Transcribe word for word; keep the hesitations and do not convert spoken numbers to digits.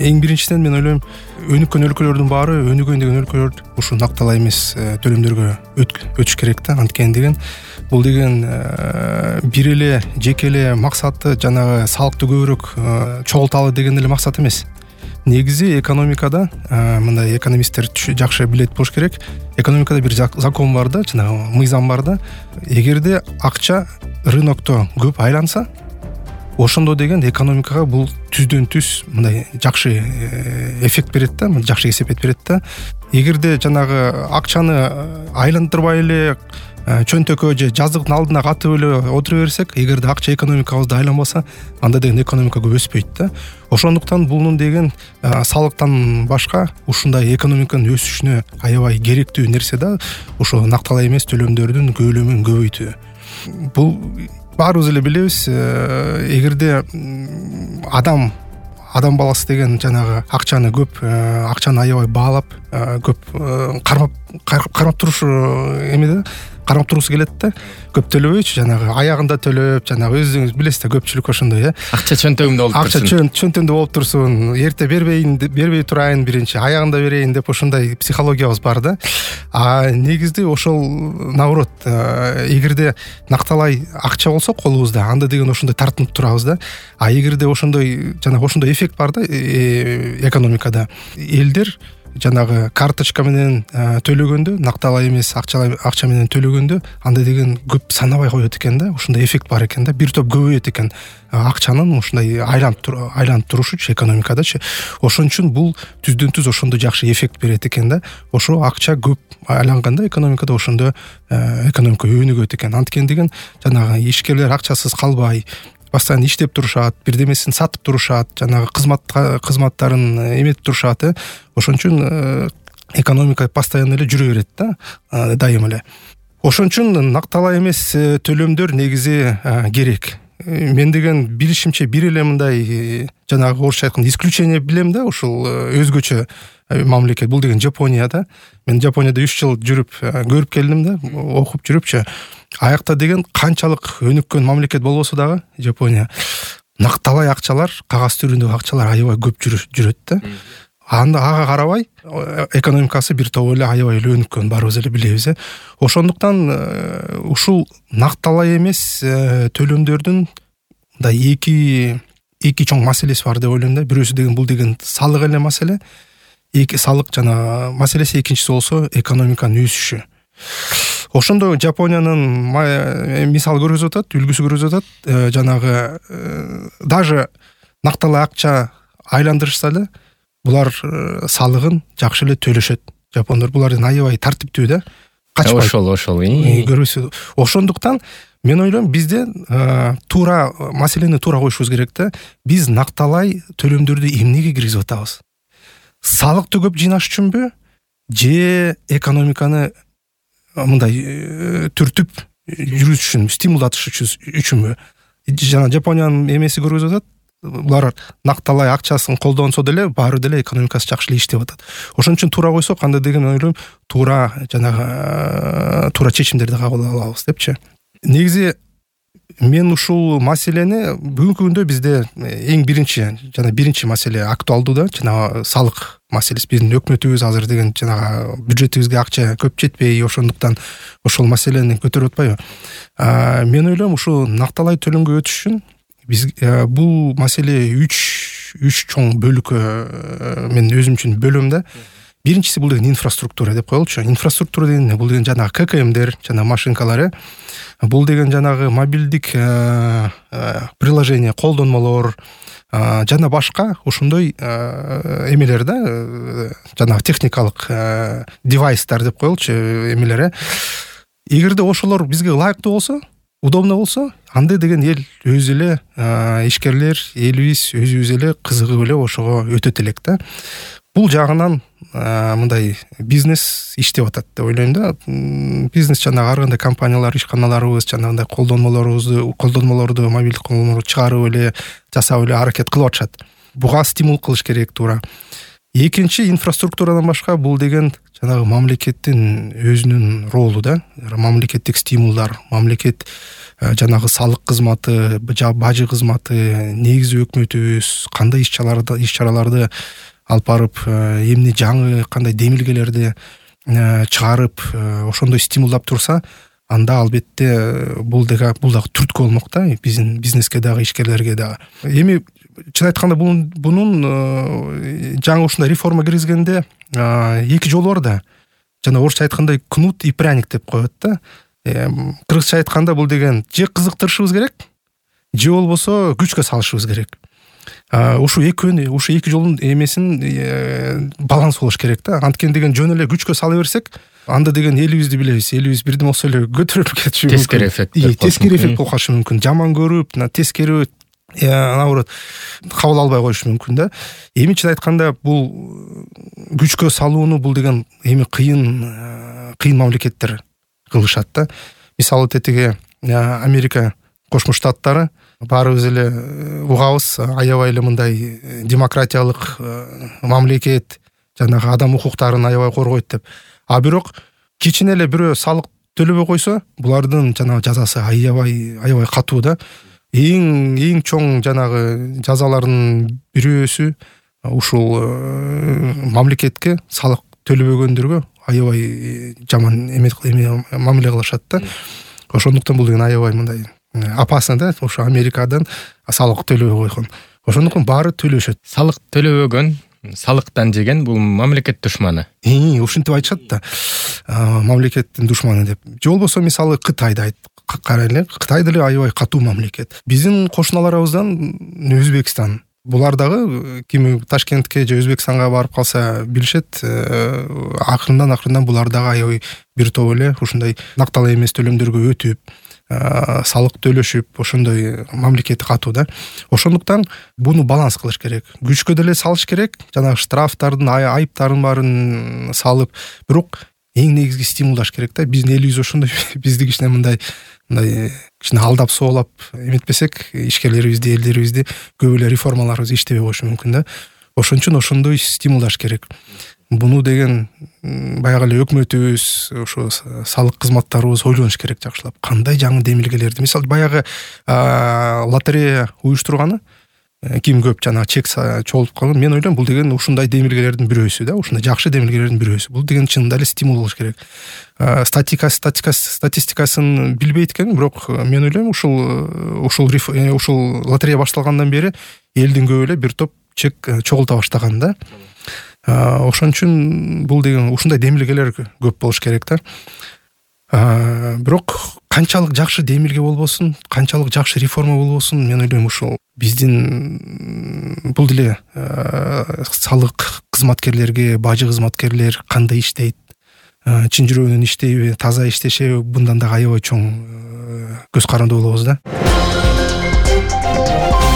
эң биринчиден мен ойлойм, өнүккөн өлкөлөрдүн баары, өнүгөн деген өлкөлөр ушу накталай эмес төлөмдөргө өтүш керек да. Анткени деген бул деген бир эле жеке эле максаты жанагы салыкты көбүрөөк чогулталы деген эле максат эмес. Негизи экономикада, мындай экономисттер жакшы билет болуш керек. Экономикада бир закон бар да, жанагы мыйзам бар да. Эгерде акча рынокто көп айланса, ошондо деген экономикага бул түздөн түз мындай жакшы эффект берет да, жакшы кесепет берет да. Эгерде жанагы акчаны айландырбай эле чөнтөккө же жаздыктын алдына катып эле отура берсек, эгерде акча экономикабызда айланбаса, анда деген экономика көп өспөйт да. Ошондуктан бунун деген салыктан башка ушундай экономиканын өсүшүнө аябай керектүү нерсе да, ошо накталай эмес төлөмдөрдүн көлөмүн көбөйтүү. Бул баарыбыз эле билебиз, эгерде адам адам баласы деген жанагы акчаны көп, акчаны аябай баалап, көп кармап кармап туруш эмеде кармап тургусу келет да. Көп төлөбөйчү, жанагы аягында төлөп, жанагы өзүңүз билесиз да, көпчүлүк ошондой, э. Акча чөнтөгүмдө болуп турсун. Акча чөнтөгүмдө болуп турсун. Эрте бербейин, бербей турайын биринчи, аягында берейин деп ошондой психологиябыз бар да. А негизде ошол наоборот, эгерде накталай акча болсо колубузда, анда деген ошондой тартынып турабыз да. А эгерде ошондой, жанагы ошондой эффект бар да экономикада. Элдер жанагы карточка менен төлөгөндө, накталай эмес акча акча менен төлөгөндө, анда деген көп санабай коет экен да. Ошондой эффект бар экен да. Бир топ көбөйөт экен акчанын ушундай айланып айланып турушучу экономикадачы. Ошон үчүн бул түздөн түз ошондо жакшы эффект берет экен да. Ошо акча көп айланганда экономикада ошондо экономика өнүгөт экен. Анткени деген жанагы ишкерлер акчасыз калбай, постоянно иштеп турушат, бирдемесин сатып турушат, жанагы кызмат кызматтарын эметип турушат, э. Ошон үчүн экономика постоянно эле жүрө берет да, дайым эле. Ошон үчүн накталай эмес төлөмдөр негизи керек. Мен деген билишимче бир эле мындай жанагы орусча айтканда исключение билем да, ушул өзгөчө мамлекет. Бул деген Жапония да. Мен Жапонияда үч жыл жүрүп көрүп келдим да, окуп жүрүпчү. Аякта деген канчалык өнүккөн мамлекет болбосо дагы Жапония, накталай акчалар, кагаз түрүндөгү акчалар аябай көп жүрөт да. Анда ага карабай экономикасы бир топ эле аябай эле өнүккөн, баарыбыз эле билебиз, э. Ошондуктан ушул накталай эмес төлөмдөрдүн да эки эки чоң маселеси бар деп ойлойм да. Бирөөсү деген бул деген салык эле маселе. Эки салык жана маселеси, экинчиси болсо экономиканын өсүшү. Ошондо Жапониянын мисал көрсөтүп атат, үлгүсү көрсөтүп атат. Жанагы даже накталай акча айландырышса эле, булар салыгын жакшы эле төлөшөт. Жапондор булардын аябай тартиптүү да. Качпайт. Ошол, ошол. Көрөсү. Ошондуктан мен ойлойм, бизде туура маселени туура коюшубуз керек да. Биз накталай төлөмдөрдү эмнеге киргизип атабыз? Салыкты көп жыйнаш үчүнбү, же экономиканы мындай түртүп жүрүш үчүн, стимулдатыш үчүнбү? Жана Жапониянын эмеси көрсөтүп атат. Булар накталай акчасын колдонсо деле, баары деле экономикасы жакшы эле иштеп атат. Ошон үчүн туура койсок, анда деген ойлойм, туура жанагы туура чечимдерди кабыл алабыз депчи. Негизи мен ушул маселени бүгүнкү күндө бизде эң биринчи жана биринчи маселе актуалдуу да, жанагы салык маселеси. Биздин өкмөтүбүз азыр деген жанагы бюджетибизге акча көп жетпей, ошондуктан ошол маселени көтөрүп атпайбы? Мен ойлойм, ушул накталай төлөмгө өтүш үчүн биз бул маселе үч үч чоң бөлүккө мен өзүм үчүн бөлөм да. Биринчиси бул деген инфраструктура деп коелучу. Инфраструктура деген бул деген жанагы ка ка эмдер, жана машинкалар, бул деген жанагы мобилдик приложение, колдонмолор жана башка ошондой эмелер да, жанагы техникалык девайстар деп коелучу эмелер. Эгерде ошолор бизге ылайыктуу болсо, удобно болсо, анда деген эл өзү эле, ишкерлер, элибиз өзүбүз эле кызыгып эле ошого өтөт элек да. Бул жагынан мындай бизнес иштеп атат деп ойлойм да. Бизнес жанагы ар кандай компаниялар, ишканаларыбыз жанагындай колдонмолорубузду, колдонмолорду, мобилдик колдонмолорду чыгарып эле, жасап эле аракет кылып атышат. Буга стимул кылыш керек туура. Экинчи, инфраструктурадан башка бул деген жанагы мамлекеттин өзүнүн ролу да, мамлекеттик стимулдар, мамлекет жанагы салык кызматы, бажы кызматы, негизи өкмөтүбүз кандай иш чараларды иш чараларды алып барып, эмне жаңы кандай демилгелерди чыгарып, ошондой стимулдап турса, анда албетте бул дагы бул дагы түрткү болмок да, биздин бизнеске дагы, ишкерлерге дагы. Эми чын айтканда бунун бунун жаңы ушундай реформа киргизгенде эки жолу бар да. Жана орусча айткандай кнут и пряник деп коет да. Кыргызча айтканда бул деген же кызыктырышыбыз керек, же болбосо күчкө салышыбыз керек. Ушу экөөнү, ушу эки жолдун эмесин баланс болуш керек да. Анткени деген жөн эле күчкө сала берсек, анда деген элибизди билебиз, элибиз бирден болсо эле көтөрүлүп кетиши мүмкүн. Тескери эффект. Тескери эффект болуп калышы мүмкүн. Жаман көрүп, тескери наоборот кабыл албай коюшу мүмкүн да. Эми чын айтканда бул күчкө салууну бул деген эми кыйын кыйын мамлекеттер кылышат да. Мисалы тетиги Америка Кошмо Штаттары баарыбыз эле угабыз, аябай эле мындай демократиялык мамлекет, жанагы адам укуктарын аябай коргойт деп. А бирок кичине эле бирөө салык төлөбөй койсо, булардын жанагы жазасы аябай аябай катуу да. Эң эң чоң жанагы жазалардын бирөөсү ушул мамлекетке салык төлөбөгөндөргө аябай жаман эме мамиле кылышат да. Ошондуктан бул деген аябай мындай опасно да, ошо Америкадан салык төлөбөй койгон. Ошондуктан баары төлөшөт. Салык төлөбөгөн, салыктан жеген бул мамлекет душманы. Э, ушинтип айтышат да. Мамлекеттин душманы деп. Же болбосо мисалы Кытайды айт. Карайлы, Кытай деле аябай катуу мамлекет. Биздин кошуналарыбыздан Өзбекстан. Булар дагы ким Ташкентке же Өзбекстанга барып калса билишет, акырындан акырындан булар дагы аябай бир топ эле ушундай накталуу эмес төлөмдөргө өтүп, салык төлөшүп, ошондой мамлекет катуу да. Ошондуктан буну баланс кылыш керек. Күчкө деле салыш керек, жанагы штрафтардын, айыптарын баарын салып, бирок эң негизги стимулдаш керек да. Биздин элибиз ошондой, бизди кичине мындай мындай кичине алдап соолап эметпесек, ишкерлерибизди, элдерибизди көп эле реформаларыбыз иштебей коюшу мүмкүн да. Ошон үчүн ошондой стимулдаш керек. Буну деген баягы эле өкмөтүбүз, ошо салык кызматтарыбыз ойлонуш керек жакшылап. Кандай жаңы демилгелерди, мисалы баягы лотерея уюштурганы, ким көп жана чек чогултуп калган, мен ойлойм бул деген ушундай демилгелердин бирөөсү да, ушундай жакшы демилгелердин бирөөсү. Бул деген чынында эле стимул болуш керек. Статика статистикасын билбейт экен, бирок мен ойлойм ушул ушул ушул лотерея башталгандан бери элдин көбү эле бир топ чек чогулта баштаган да. Ошон үчүн бул деген ушундай демилгелер көп болуш керек да. Бирок канчалык жакшы демилге болбосун, канчалык жакшы реформа болбосун, мен ойлойм ушул биздин бул деле салык кызматкерлерге, бажы кызматкерлер кандай иштейт, чын жүрөгүнөн иштейби, таза иштешеби, bundan дагы аябай чоң көз каранды болобуз да.